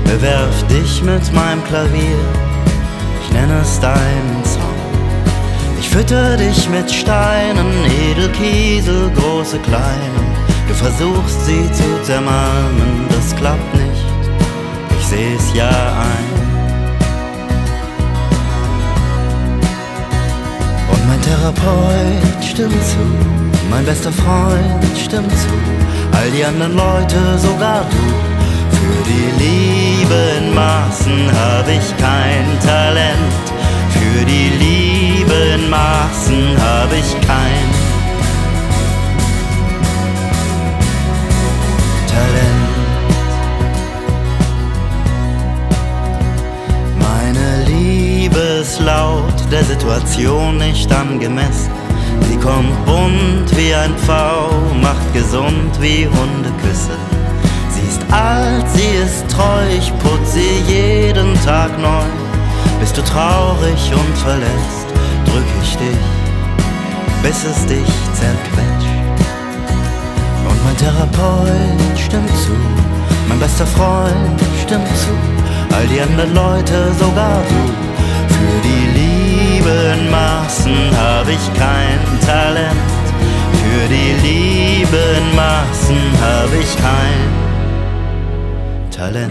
Bewerf dich mit meinem Klavier, ich nenne es deinen Song. Ich fütter dich mit Steinen, Edelkiesel, große, kleine. Du versuchst sie zu zermalmen, das klappt nicht, ich seh's ja ein. Und mein Therapeut stimmt zu, mein bester Freund stimmt zu, all die anderen Leute, sogar du. Für die Liebe in Maßen hab ich kein Talent. Für die Liebe in Maßen hab ich kein Talent. Meine Liebe ist laut, der Situation nicht angemessen. Sie kommt bunt wie ein Pfau, macht gesund wie Hundeküsse. Sie ist alt, sie ist treu, ich putz sie jeden Tag neu. Bist du traurig und verletzt, drück ich dich, bis es dich zerquetscht. Und mein Therapeut stimmt zu, mein bester Freund stimmt zu, all die anderen Leute, sogar du. Für die Liebe in Maßen hab ich kein Talent. Für die Liebe in Maßen hab ich kein Talent.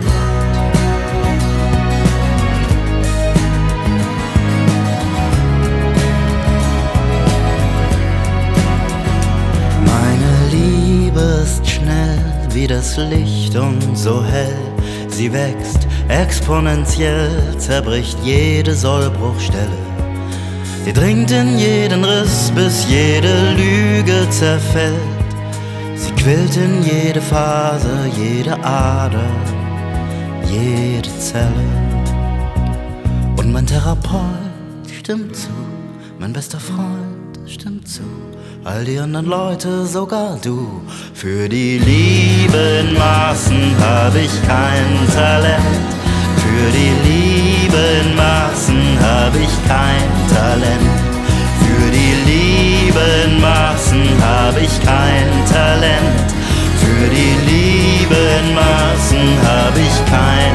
Meine Liebe ist schnell wie das Licht und so hell. Sie wächst exponentiell, zerbricht jede Sollbruchstelle. Sie dringt in jeden Riss, bis jede Lüge zerfällt. Sie quillt in jede Faser, jede Ader, jede Zelle. Und mein Therapeut stimmt zu, mein bester Freund stimmt zu, all die anderen Leute, sogar du. Für die Liebe in Maßen hab ich kein Talent. Für die Liebe in Maßen hab ich kein Talent. Für die Liebe in Maßen hab ich kein Talent. Für die Liebe in Maßen hab ich kein